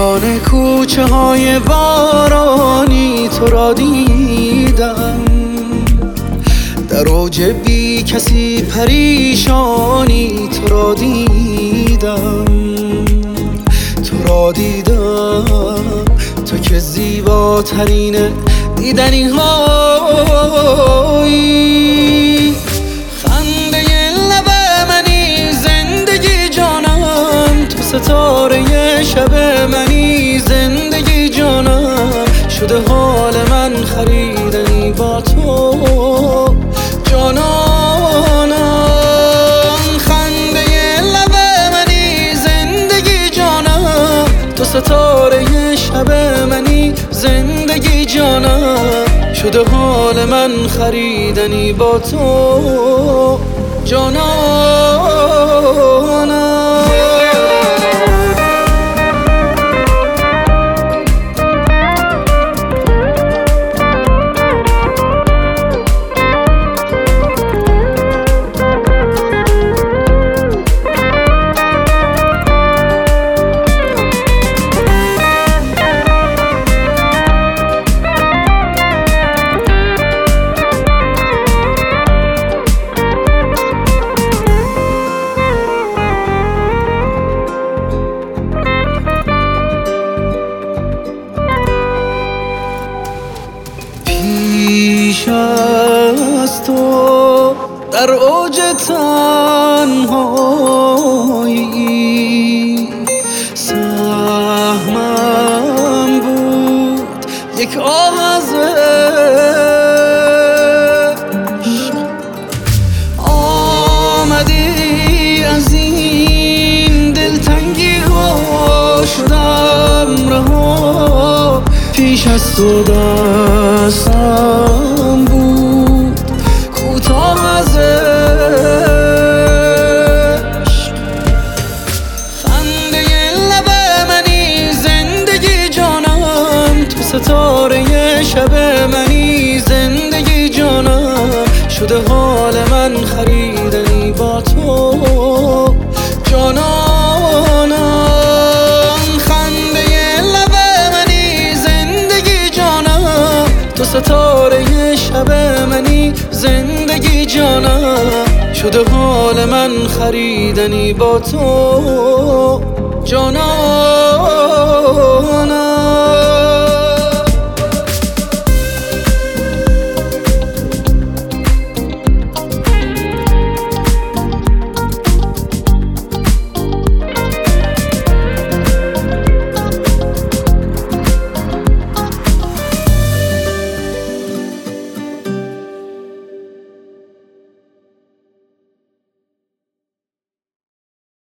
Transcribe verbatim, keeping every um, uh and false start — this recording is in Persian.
میان کوچه های بارانی تو را دیدم، در اوج بی کسی پریشانی تو را دیدم، تو را دیدم، تو که زیباترین دیدنی هایی. خنده لب منی زندگی جانم، تو ستاره شب منی زندگی جانم، شده حال من خریدنی با تو جانانم. خنده لب منی زندگی جانم، تو ستاره شب منی زندگی جانم، شده حال من خریدنی با تو جانانم. پیش از تو در اوج تنهایی سهمم بود یک آه از عشق، آمدی از این دلتنگی ها شدم رها. پیش از تو دستم بود کوتاه از عشق، خنده لب منی زندگی جانم، تو ستاره شب منی زندگی جانم، شده حال من خریدنی با تو جانانم. تو ستاره شب منی زندگی جانم، شده حال من خریدنی با تو جانانم.